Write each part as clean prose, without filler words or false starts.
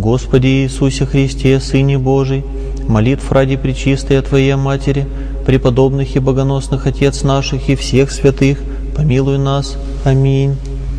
Господи Иисусе Христе, Сыне Божий, молитв ради Пречистой Твоей Матери, преподобных и богоносных Отец наших и всех святых, помилуй нас. Аминь.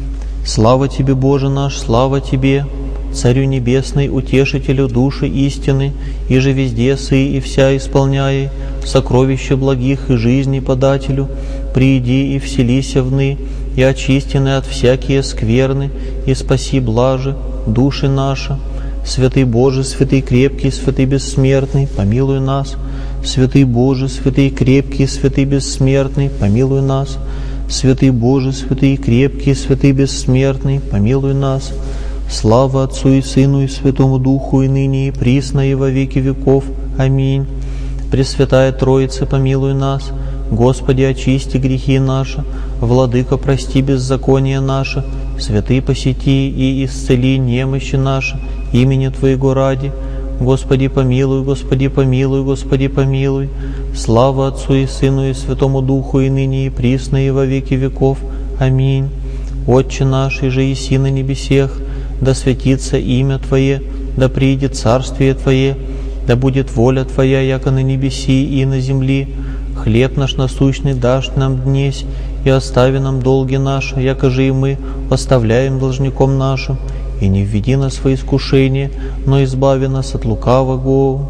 Слава Тебе, Боже наш, слава Тебе, Царю Небесный, Утешителю души истины, и же везде сы и вся исполняй, сокровища благих и жизни подателю, прииди и вселися вны, и очистены от всякие скверны, и спаси блажи души наши. Святый Боже, святый крепкий, святый бессмертный, помилуй нас. Святый Боже, святый крепкий, святый бессмертный, помилуй нас. Святый Боже, святый крепкий, святый бессмертный, помилуй нас. Слава Отцу и Сыну и Святому Духу, и ныне и присно и во веки веков. Аминь. Пресвятая Троица, помилуй нас. Господи, очисти грехи наши. Владыка, прости беззаконие наше. Святый, посети и исцели немощи наши имени Твоего ради. Господи, помилуй, Господи, помилуй, Господи, помилуй. Слава Отцу и Сыну и Святому Духу, и ныне и присно и во веки веков. Аминь. Отче наш, иже еси на небесех, да святится имя Твое, да приидет царствие Твое, да будет воля Твоя, яко на небеси и на земли. Хлеб наш насущный дашь нам днесь, и остави нам долги наши, яко же и мы оставляем должником нашим. И не введи нас во искушение, но избави нас от лукавого.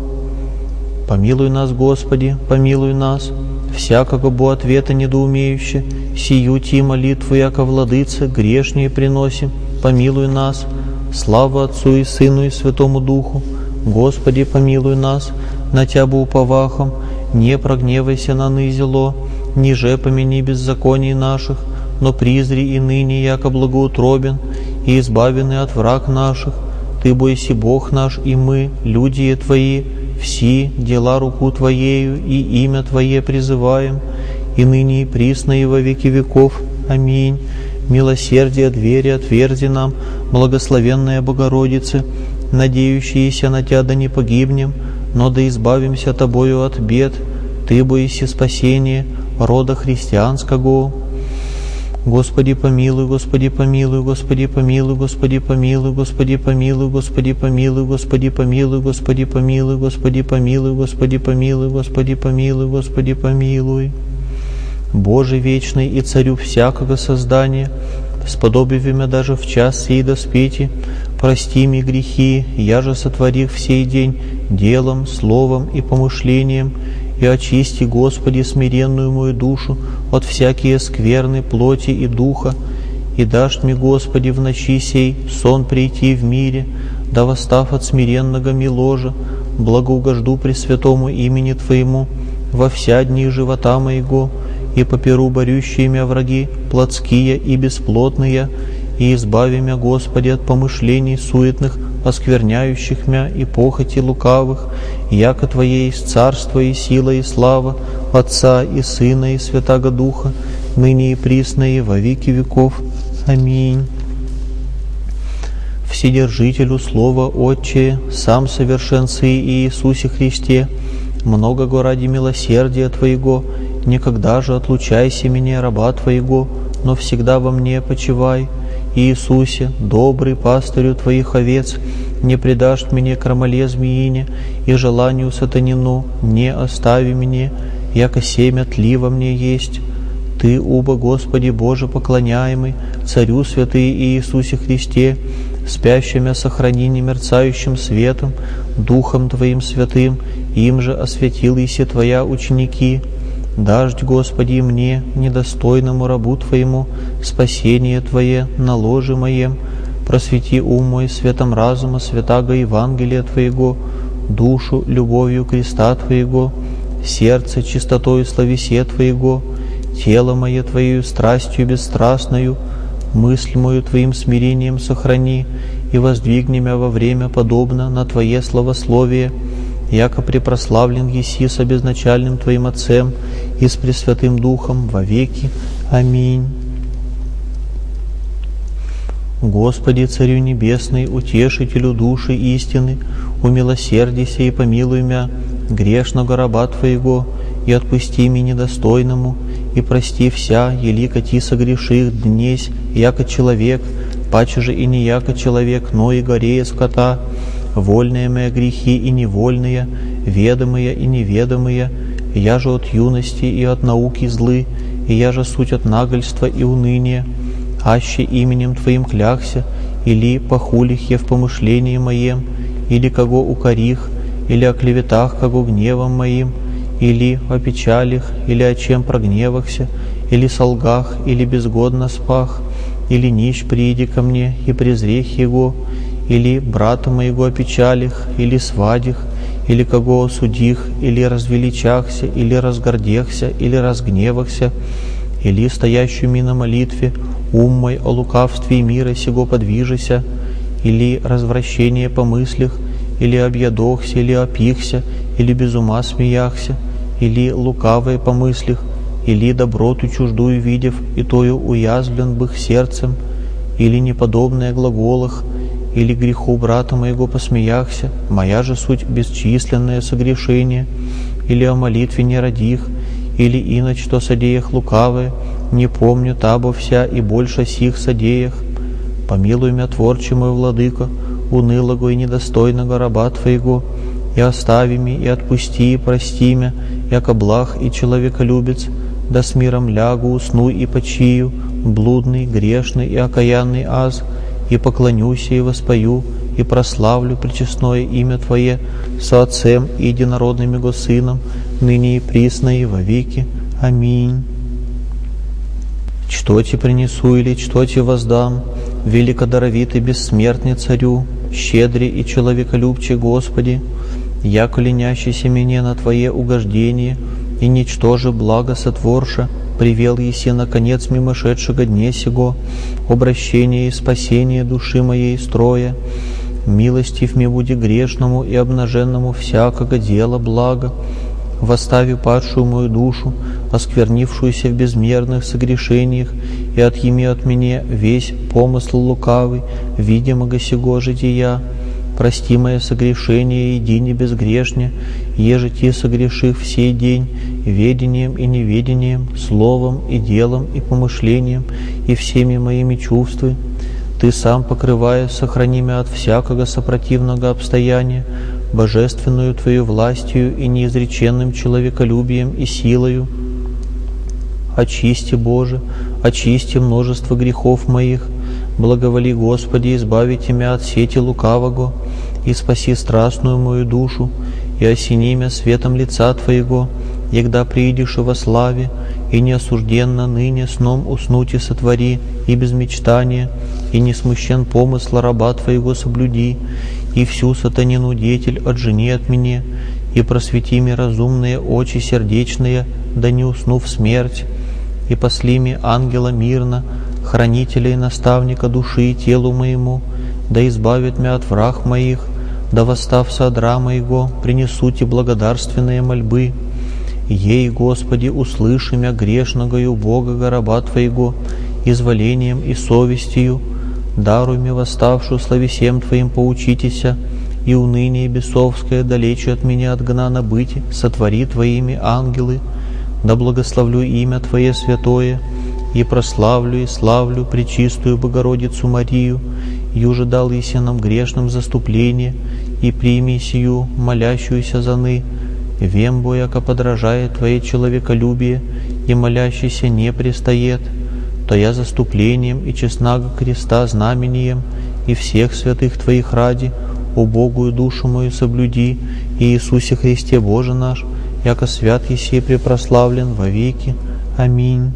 Помилуй нас, Господи, помилуй нас, всякого бо ответа недоумеюще, сию ти молитву, яко владыце, грешнее приносим, помилуй нас. Слава Отцу и Сыну и Святому Духу. Господи, помилуй нас, на Тябу уповахом, не прогневайся на нызело, ниже помяни беззаконий наших, но призри и ныне, яко благоутробен, и избавены от враг наших. Ты бойся Бог наш, и мы, люди Твои, все дела руку Твоею и имя Твое призываем, и ныне и присно и во веки веков. Аминь. Милосердие двери отверзи нам, благословенная Богородице, надеющиеся на Тя да не погибнем, но да избавимся Тобою от бед. Ты бойся спасения рода христианского. Господи помилуй, Господи помилуй, Господи помилуй, Господи помилуй, Господи помилуй, Господи помилуй, Господи помилуй, Господи помилуй, Господи помилуй, Господи помилуй, Господи помилуй, Господи помилуй. Боже вечный и Царю всякого создания, сподоби меня даже в час сей доспети, прости ми грехи, я же сотворих в сей день делом, словом и помышлением, и очисти, Господи, смиренную мою душу от всякие скверны плоти и духа, и дашь мне, Господи, в ночи сей сон прийти в мире, да восстав от смиренного ми ложа, благоугожду пресвятому имени Твоему во вся дни живота моего, и поперу борющие мя враги плотские и бесплотные, и избави мя, Господи, от помышлений суетных, оскверняющих мя и похоти лукавых, яко Твое есть царство и сила и слава Отца и Сына и Святаго Духа, ныне и присно и во веки веков. Аминь. Вседержителю Слова Отче, сам совершен Сы и Иисусе Христе, многого ради милосердия Твоего, никогда же отлучайся меня, раба Твоего, но всегда во мне почивай. Иисусе, добрый пастырю Твоих овец, не предашь мне крамоле змеине и желанию сатанину, не остави мне, яко семя тли во мне есть. Ты, уба, Господи Боже поклоняемый, Царю святый Иисусе Христе, спящими сохрани немерцающим светом, Духом Твоим святым, им же осветилися Твоя ученики. Дождь, Господи, мне, недостойному рабу Твоему, спасение Твое на ложе моем, просвети ум мой светом разума, святаго Евангелия Твоего, душу любовью креста Твоего, сердце чистотою словесе Твоего, тело мое Твоею страстью бесстрастною, мысль мою Твоим смирением сохрани, и воздвигни мя во время подобно на Твое славословие, яко препрославлен еси с обезначальным Твоим Отцем и с Пресвятым Духом во веки. Аминь. Господи, Царю Небесный, Утешителю души истины, умилосердися и помилуй мя, грешного раба Твоего, и отпусти ми недостойному, и прости вся, елико ти согреших днесь, яко человек, паче же и не яко человек, но и горея скота, вольные мои грехи и невольные, ведомые и неведомые, я же от юности и от науки злы, и я же суть от нагольства и уныния, аще именем Твоим клякся, или похулих я в помышлении моем, или кого укорих, или о клеветах, кого гневом моим, или о печалях, или о чем прогневахся, или солгах, или безгодно спах, или нищ прииди ко мне и презрех его, или брата моего о печалях, или свадях, или кого осудих, или развеличахся, или разгордехся, или разгневахся, или стоящую ми на молитве, ум мой о лукавстве и мира сего подвижися, или развращение по мыслях, или объедохся, или опихся, или без ума смеяхся, или лукавые по мыслях, или доброту чуждую видев, и тою уязвлен бых сердцем, или неподобное глаголах, или греху брата моего посмеяхся, моя же суть бесчисленное согрешение, или о молитве не родих, или иначе что содеях лукавые, не помню табо вся и больше сих содеях. Помилуй мя, Творче мой, Владыко, унылого и недостойного раба Твоего, и остави ми, и отпусти, и прости мя, яко благ и человеколюбец, да с миром лягу, усну и почию, блудный, грешный и окаянный аз, и поклонюся и воспою, и прославлю пречестное имя Твое со Отцем и единородным Его Сыном, ныне и присно и во веки. Аминь. Что Ти принесу или что Ти воздам, великодаровитый бессмертный Царю, щедрый и человеколюбчий Господи, яко ленящийся мне на Твое угождение, и ничтоже благо сотворша, привел еси наконец мимошедшего дне сего, обращение и спасение души моей строя. Милостив мне буди грешному и обнаженному всякого дела блага, восстави падшую мою душу, осквернившуюся в безмерных согрешениях, и отъеми от меня весь помысл лукавый, видимого сего жития. Прости мое согрешение, иди не безгрешне, еже Ти согрешив в сей день, ведением и неведением, словом и делом и помышлением, и всеми моими чувствами. Ты сам, покрывая, сохрани меня от всякого сопротивного обстояния, божественную Твою властью и неизреченным человеколюбием и силою. Очисти, Боже, очисти множество грехов моих, благоволи, Господи, избавите меня от сети лукавого, и спаси страстную мою душу, и осени меня светом лица Твоего, егда приидешь во славе, и неосужденно ныне сном уснуть и сотвори, и без мечтания, и не смущен помысла раба Твоего соблюди, и всю сатанину деятель отжени от меня, и просвети ми разумные очи сердечные, да не усну в смерть, и посли ми ангела мирно, хранителя и наставника души и телу моему, да избавит меня от враг моих, да восстав со одра моего, принесу Ти благодарственные мольбы. Ей, Господи, услыши мя грешного и убогого раба Твоего, изволением и совестью, даруй мне восставшую славесем Твоим поучитеся, и уныние бесовское далече от меня отгнано быть, сотвори Твоими ангелы, да благословлю имя Твое святое, и прославлю и славлю пречистую Богородицу Марию, юже дал еси нам грешным заступление, и прими сию молящуюся заны, вембо, яко подражает Твое человеколюбие, и молящийся не пристает, то я заступлением и честного креста знамением, и всех святых Твоих ради, убогую душу мою соблюди, и Иисусе Христе Боже наш, яко свят еси препрославлен во веки. Аминь.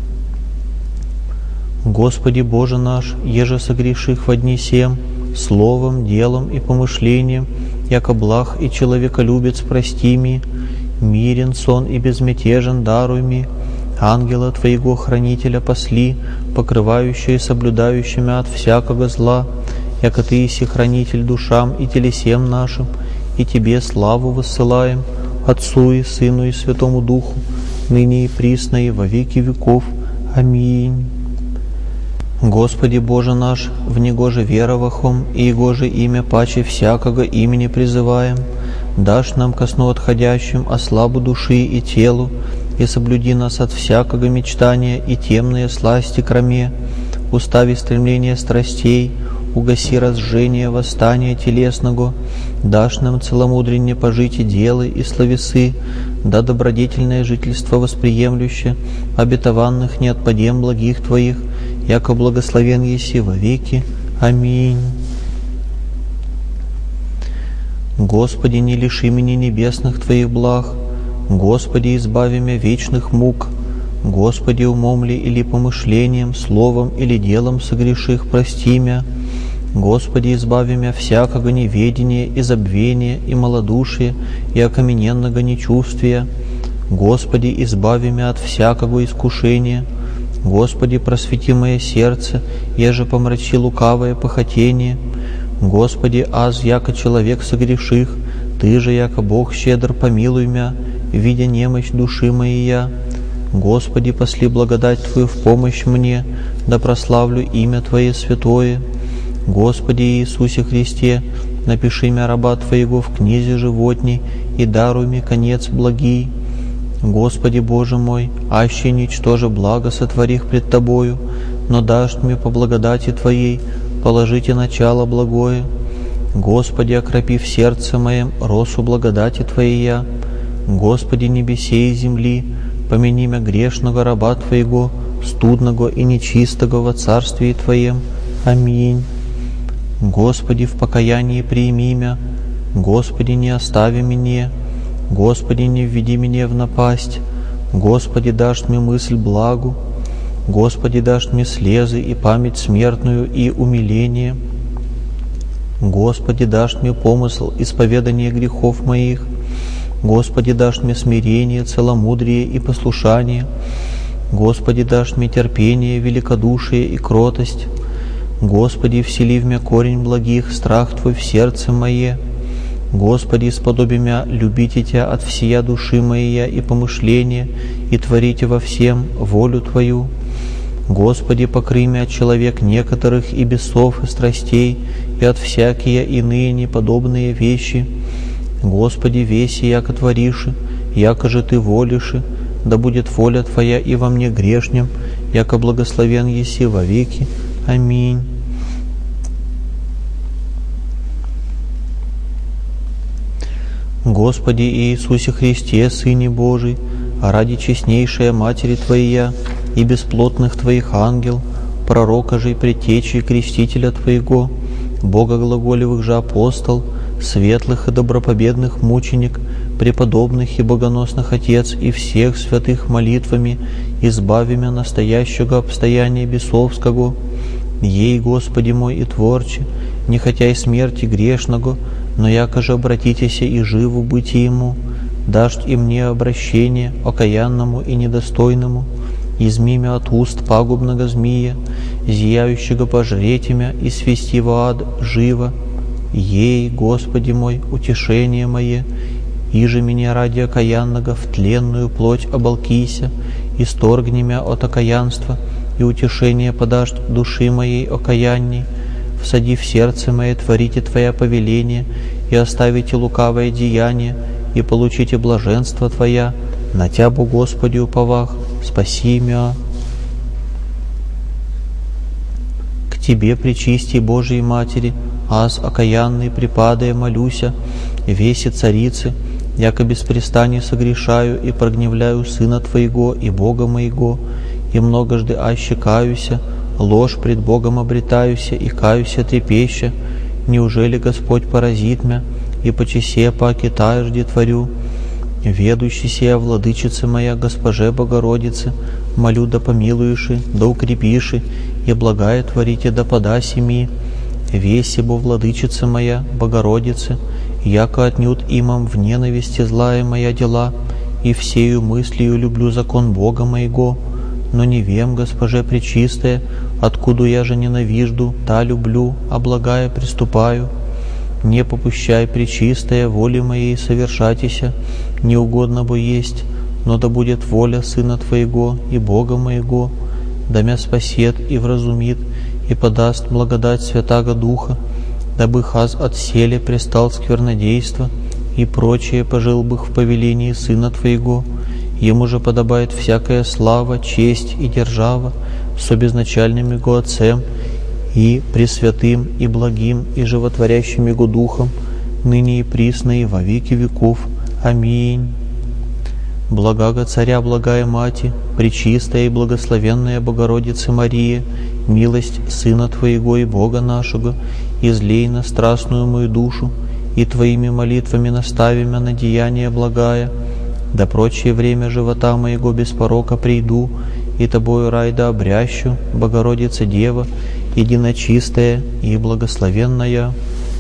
Господи Боже наш, еже согреших во дни сем, словом, делом и помышлением, яко благ и человеколюбец прости ми, мирен сон и безмятежен даруй ми, ангела Твоего хранителя посли, покрывающего и соблюдающими от всякого зла, яко Ты еси хранитель душам и телесем нашим, и Тебе славу воссылаем, Отцу и Сыну и Святому Духу, ныне и присно и во веки веков. Аминь. Господи Боже наш, в Него же веровахом, и Его же имя паче всякого имени призываем, дашь нам ко сну отходящим ослабу души и телу, и соблюди нас от всякого мечтания и темные сласти кроме, устави стремления страстей, угаси разжение восстания телесного, дашь нам целомудренне пожить и делы и словесы, да добродетельное жительство восприемлюще, обетованных не отпадем благих Твоих, яко благословен еси во веки. Аминь. Господи, не лиши меня небесных Твоих благ, Господи, избави меня вечных мук, Господи, умом ли или помышлением, словом или делом согреших, прости мя. Господи, избави мя всякого неведения и забвения и малодушия и окамененного нечувствия. Господи, избави мя от всякого искушения. Господи, просвети мое сердце, еже помрачи лукавое похотение. Господи, аз яко человек согреших, Ты же, яко Бог щедр, помилуй мя, видя немощь души моей. Господи, посли благодать Твою в помощь мне, да прославлю имя Твое святое. Господи Иисусе Христе, напиши мя раба Твоего в книзе животней и даруй мне конец благий. Господи Боже мой, аще ничтоже благо сотворих пред Тобою, но дашь мне по благодати Твоей положите начало благое. Господи, окропи в сердце моем росу благодати Твоей. Господи, небесей и земли, помяни мя грешного раба Твоего, студного и нечистого во царствии Твоем. Аминь. Господи, в покаянии прими мя, Господи, не остави меня, Господи, не введи меня в напасть, Господи, дашь мне мысль благу, Господи, дашь мне слезы и память смертную и умиление, Господи, дашь мне помысл исповедания грехов моих, Господи, дашь мне смирение, целомудрие и послушание, Господи, дашь мне терпение, великодушие и кротость, Господи, всели в мя корень благих, страх Твой в сердце мое, Господи, сподоби мя любите Тя от всея души моей и помышления, и творите во всем волю Твою. Господи, покрый мя от человек некоторых и бесов и страстей, и от всякие иные неподобные вещи. Господи, веси, яко твориши, яко же Ты волиши, да будет воля Твоя и во мне грешнем, яко благословен еси во веки. Аминь. Господи Иисусе Христе, Сыне Божий, а ради честнейшей Матери Твоя и бесплотных Твоих ангел, пророка же и предтечи крестителя Твоего, Бога глаголевых же апостол, светлых и добропобедных мученик, преподобных и богоносных Отец и всех святых молитвами избави мя настоящего обстояния бесовского. Ей, Господи мой и Творче, не хотя и смерти грешного, но яко же обратитеся и живу быть ему, дашь и мне обращение окаянному и недостойному, изми мя от уст пагубного змея, зияющего пожреть мя и свести в ад живо. Ей, Господи мой, утешение мое, иже меня ради окаянного в тленную плоть оболкися, исторгни мя от окаянства, и утешение подашь души моей окаянней, всади в сердце мое творите Твоя повеление, и оставите лукавое деяние, и получите блаженство Твоя, на Тябу, Господи, уповах, спаси мя. К Тебе, пречисти Божией Матери, аз окаянный припадая молюся, веси царицы, яко беспрестанно согрешаю и прогневляю Сына Твоего и Бога моего, и многожды аще каюся, ложь пред Богом обретаюся и каюся трепеща. Неужели Господь поразит мя, и по чесе поокитаешь творю? Ведущий сия владычица моя, Госпоже Богородице, молю да помилуеши, да укрепиши, и благая творите да подаси ми. Веси бо владычица моя, Богородице, яко отнюдь имам в ненависти злая моя дела, и всею мыслью люблю закон Бога моего, но не вем, Госпоже пречистая, откуда я же ненавижду, та люблю, а благая приступаю. Не попущай, пречистая, воли моей совершатися, не угодно бы есть, но да будет воля Сына Твоего и Бога моего, да мя спасет и вразумит, и подаст благодать Святаго Духа, дабы хаз от селе пристал сквернодейство, и прочее пожил бы в повелении Сына Твоего. Ему же подобает всякая слава, честь и держава, со безначальным Его Отцем, и пресвятым, и благим, и животворящим Его Духом, ныне и присно, и во веки веков. Аминь. Благаго Царя, благая Мати, пречистая и благословенная Богородица Мария, милость Сына Твоего и Бога нашего, излей на страстную мою душу, и Твоими молитвами настави меня на деяние благая, да прочее время живота моего без порока приду, и Тобою рай да обрящу, Богородица Дева, единочистая и благословенная.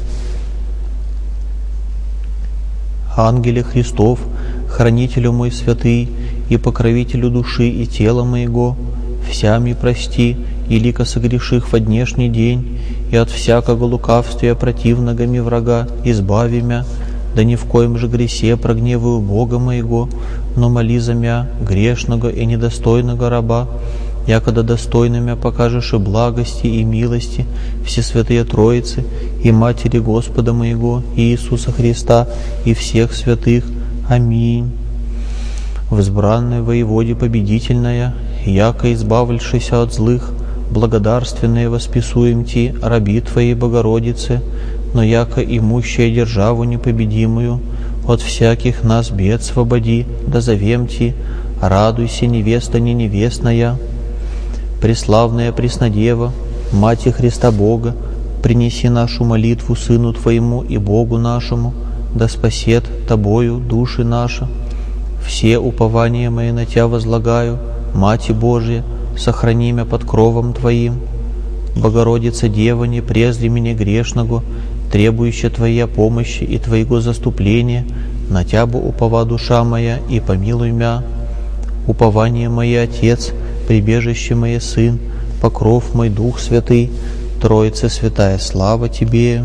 Ангеле Христов, хранителю мой святый, и покровителю души и тела моего, всями прости, и лико согреших во днешний день, и от всякого лукавствия противного ми врага избави мя, да ни в коем же гресе прогневаю Бога моего, но моли за мя, грешного и недостойного раба, якогда достойными покажешь и благости, и милости Всесвятые Троицы, и Матери Господа моего, Иисуса Христа, и всех святых. Аминь. Возбранная воеводе победительная, яко избавившися от злых, благодарственные восписуем Ти, раби Твоей Богородице, но яко имущая державу непобедимую, от всяких нас бед свободи, да зовем Ти, радуйся, невеста не невестная. Преславная Преснодева, Мати Христа Бога, принеси нашу молитву Сыну Твоему и Богу нашему, да спасет Тобою души наши. Все упования мои на Тя возлагаю, Мати Божия, сохрани мя под кровом Твоим. Богородица Дева, не презри меня грешного, требующая Твоя помощи и Твоего заступления, на Тя бы упова душа моя, и помилуй мя. Упование мое Отец, прибежище мое Сын, покров мой Дух Святый, Троица Святая, слава Тебе.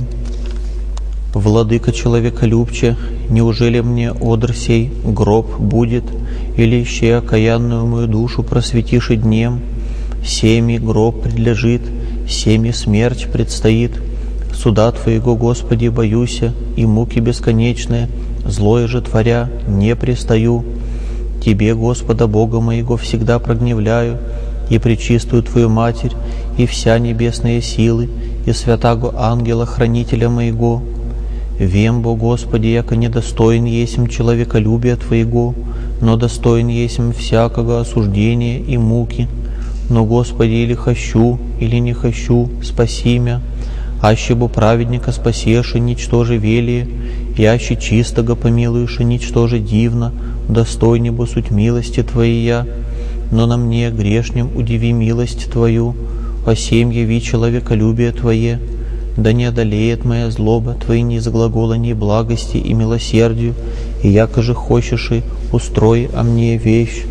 Владыка человеколюбче, неужели мне одр сей гроб будет, или ще окаянную мою душу просветишь и днем? Семи гроб предлежит, семи смерть предстоит. Суда Твоего, Господи, боюся, и муки бесконечные, злое же творя, не пристаю. Тебе, Господа Бога моего, всегда прогневляю, и пречистую Твою Матерь, и вся небесные силы, и святаго ангела, хранителя моего. Вем, Бо, Господи, яко недостоин есмь человеколюбия Твоего, но достоин есмь всякого осуждения и муки. Но, Господи, или хочу, или не хочу, спаси мя, аще бо праведника спасешь, и ничтоже велие, и аще чистого помилуешь, и ничтоже дивно, достойне бо суть милости Твоей, но на мне, грешнем, удиви милость Твою, о сем яви человеколюбие Твое, да не одолеет моя злоба Твои низглаголани благости и милосердию, и яко же хочешь и устрой о мне вещь.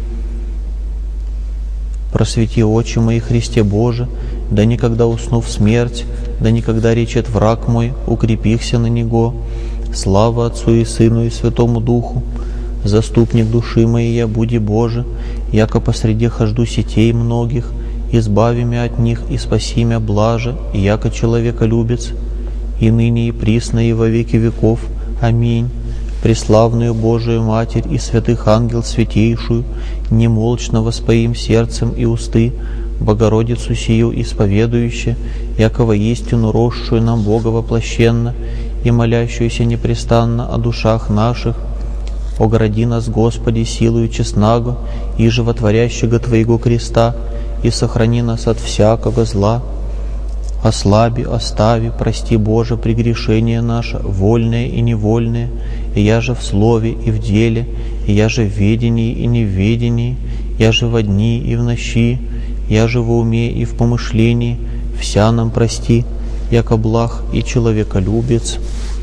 Просвети очи мои, Христе Боже, да никогда уснув смерть, да никогда речет враг мой, укрепихся на него. Слава Отцу и Сыну и Святому Духу. Заступник души моей, буди Боже, яко посреди хожду сетей многих, избави мя от них и спаси мя блаже, яко человеколюбец, и ныне и присно и во веки веков. Аминь. Преславную Божию Матерь и святых ангел святейшую, немолчно воспоим сердцем и усты, Богородицу сию исповедующе, яко воистину росшую нам Бога воплощенно и молящуюся непрестанно о душах наших. Огради нас, Господи, силою честного и животворящего Твоего креста, и сохрани нас от всякого зла. Ослаби, остави, прости, Боже, прегрешения наше, вольное и невольное, и я же в слове и в деле, и я же в ведении и неведении, я же во дни и в ночи, я же во уме и в помышлении, вся нам прости, яко благ и человеколюбец.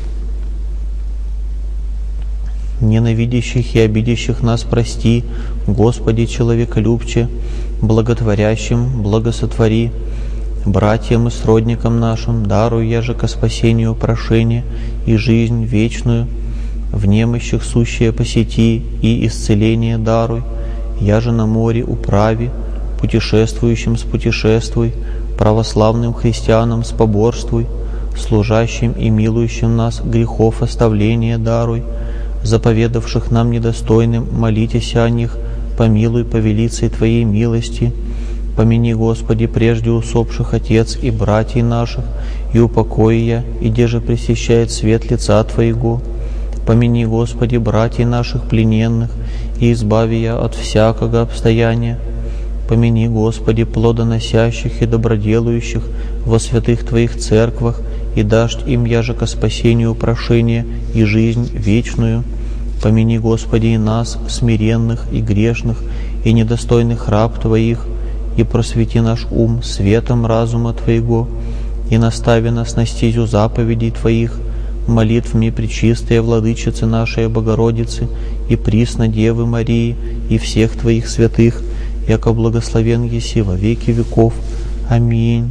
Ненавидящих и обидящих нас прости, Господи, человеколюбче, благотворящим благосотвори. Братьям и сродникам нашим даруй я же ко спасению прошение и жизнь вечную, в немощах сущее посети и исцеление даруй, я же на море управи, путешествующим спутешествуй, православным христианам споборствуй, служащим и милующим нас грехов оставления даруй, заповедавших нам недостойным молитесь о них, помилуй по велицей Твоей милости. Помяни, Господи, прежде усопших отец и братьев наших, и упокой я, и деже пресещает свет лица Твоего. Помяни, Господи, братьев наших плененных, и избави я от всякого обстояния. Помяни, Господи, плодоносящих и доброделающих во святых Твоих церквах, и дашь им яже ко спасению прошение и жизнь вечную. Помяни, Господи, и нас, смиренных и грешных, и недостойных раб Твоих, и просвети наш ум светом разума Твоего, и настави нас на стезю заповедей Твоих, молитвами пречистая Владычицы нашей Богородицы и присно Девы Марии и всех Твоих святых, яко благословен еси во веки веков. Аминь.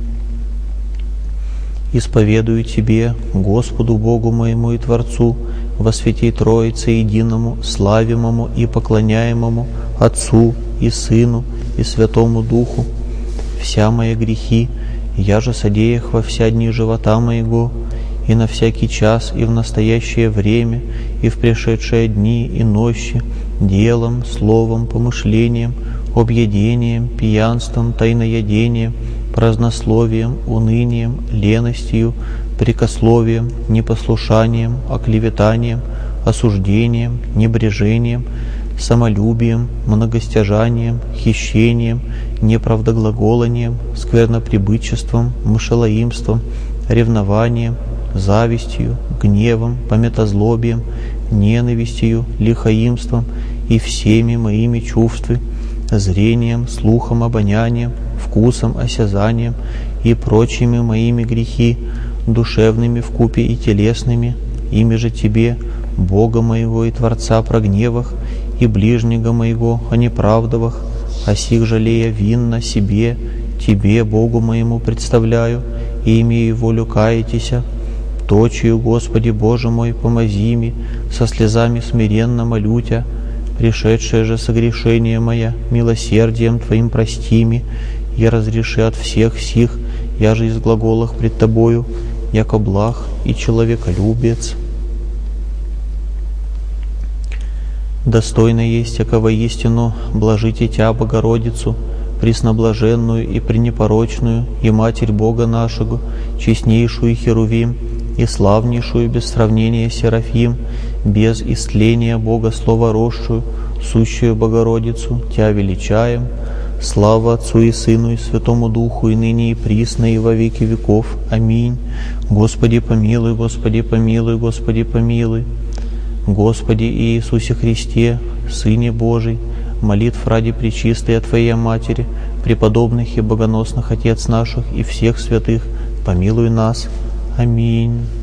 Исповедую Тебе, Господу Богу моему и Творцу, во святей Троице единому, славимому и поклоняемому Отцу и Сыну и Святому Духу, вся мои грехи, я же содеях во вся дни живота моего, и на всякий час, и в настоящее время, и в пришедшие дни и ночи, делом, словом, помышлением, объедением, пьянством, тайноядением, празднословием, унынием, леностью, прекословием, непослушанием, оклеветанием, осуждением, небрежением, самолюбием, многостяжанием, хищением, неправдоглаголанием, сквернопребытчеством, мышелоимством, ревнованием, завистью, гневом, пометозлобием, ненавистью, лихоимством и всеми моими чувствами, зрением, слухом, обонянием, вкусом, осязанием и прочими моими грехи, душевными вкупе и телесными, ими же Тебе, Бога моего и Творца, прогневах, и ближнего моего о неправдовах, о сих жалея винно себе, Тебе, Богу моему, представляю, и имею волю каятися. Точию, Господи Боже мой, помози ми, со слезами смиренно молю Тя, пришедшее же согрешение мое, милосердием Твоим прости ми, и разреши от всех сих, я же из глаголах пред Тобою, яко благ и человеколюбец. Достойно есть, яко воистину блажите Тя, Богородицу, пресноблаженную и пренепорочную, и Матерь Бога нашего, честнейшую Херувим, и славнейшую без сравнения Серафим, без истления Бога словоросшую, сущую Богородицу, Тя величаем. Слава Отцу и Сыну и Святому Духу, и ныне и присно, и во веки веков. Аминь. Господи помилуй, Господи помилуй, Господи помилуй. Господи Иисусе Христе, Сыне Божий, молитв ради пречистой Твоей Матери, преподобных и богоносных Отец наших и всех святых, помилуй нас. Аминь.